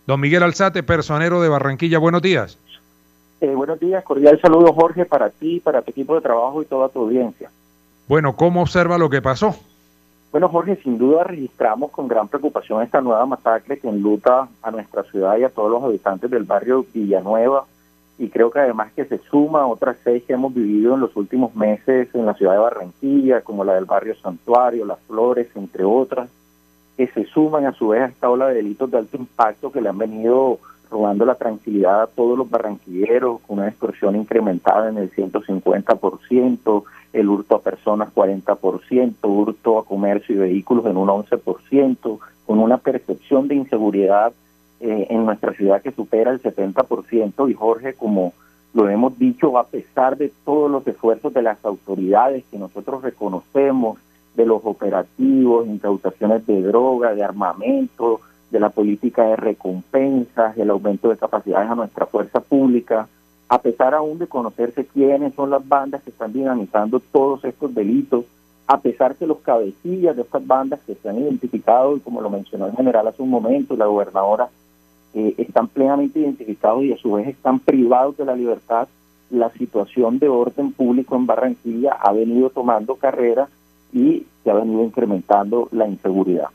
Don Miguel Alzate, personero de Barranquilla, buenos días. Buenos días, cordial saludo Jorge para ti, para tu equipo de trabajo y toda tu audiencia. Bueno, ¿cómo observa lo que pasó? Bueno Jorge, sin duda registramos con gran preocupación esta nueva masacre que enluta a nuestra ciudad y a todos los habitantes del barrio Villanueva, y creo que además que se suma a otras 6 que hemos vivido en los últimos meses en la ciudad de Barranquilla, como la del barrio Santuario, Las Flores, entre otras, que se suman a su vez a esta ola de delitos de alto impacto que le han venido robando la tranquilidad a todos los barranquilleros, con una extorsión incrementada en el 150%, el hurto a personas 40%, hurto a comercio y vehículos en un 11%, con una percepción de inseguridad en nuestra ciudad que supera el 70%. Y Jorge, como lo hemos dicho, a pesar de todos los esfuerzos de las autoridades que nosotros reconocemos, de los operativos, incautaciones de droga, de armamento, de la política de recompensas, el aumento de capacidades a nuestra fuerza pública, a pesar aún de conocerse quiénes son las bandas que están dinamizando todos estos delitos, a pesar que los cabecillas de estas bandas que se han identificado, y como lo mencionó el general hace un momento, la gobernadora, están plenamente identificados y a su vez están privados de la libertad, la situación de orden público en Barranquilla ha venido tomando carrera y se ha venido incrementando la inseguridad.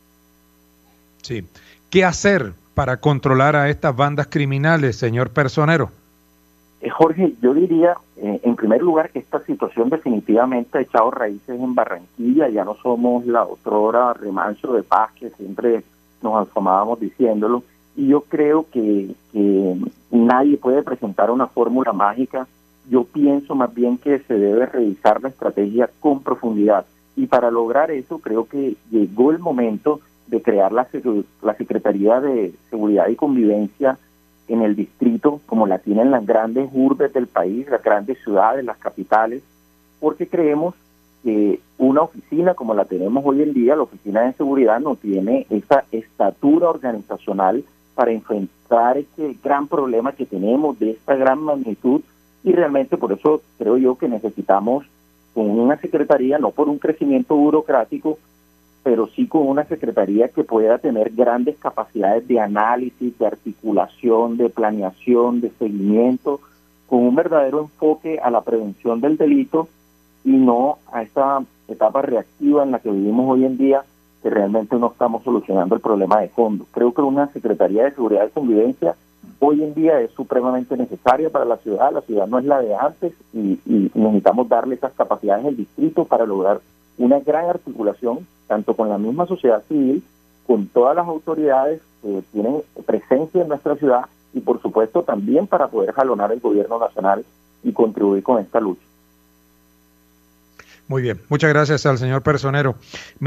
Sí. ¿Qué hacer para controlar a estas bandas criminales, señor personero? Jorge, yo diría, en primer lugar, que esta situación definitivamente ha echado raíces en Barranquilla. Ya no somos la otrora remanso de paz que siempre nos asomábamos diciéndolo. Y yo creo que nadie puede presentar una fórmula mágica. Yo pienso más bien que se debe revisar la estrategia con profundidad. Y para lograr eso, creo que llegó el momento de crear la Secretaría de Seguridad y Convivencia en el distrito, como la tienen las grandes urbes del país, las grandes ciudades, las capitales, porque creemos que una oficina como la tenemos hoy en día, la Oficina de Seguridad, no tiene esa estatura organizacional para enfrentar este gran problema que tenemos de esta gran magnitud, y realmente por eso creo yo que necesitamos con una secretaría, no por un crecimiento burocrático, pero sí con una secretaría que pueda tener grandes capacidades de análisis, de articulación, de planeación, de seguimiento, con un verdadero enfoque a la prevención del delito y no a esta etapa reactiva en la que vivimos hoy en día, que realmente no estamos solucionando el problema de fondo. Creo que una Secretaría de Seguridad y Convivencia hoy en día es supremamente necesaria para la ciudad no es la de antes y necesitamos darle esas capacidades al distrito para lograr una gran articulación, tanto con la misma sociedad civil, con todas las autoridades que tienen presencia en nuestra ciudad y por supuesto también para poder jalonar el gobierno nacional y contribuir con esta lucha. Muy bien, muchas gracias al señor personero.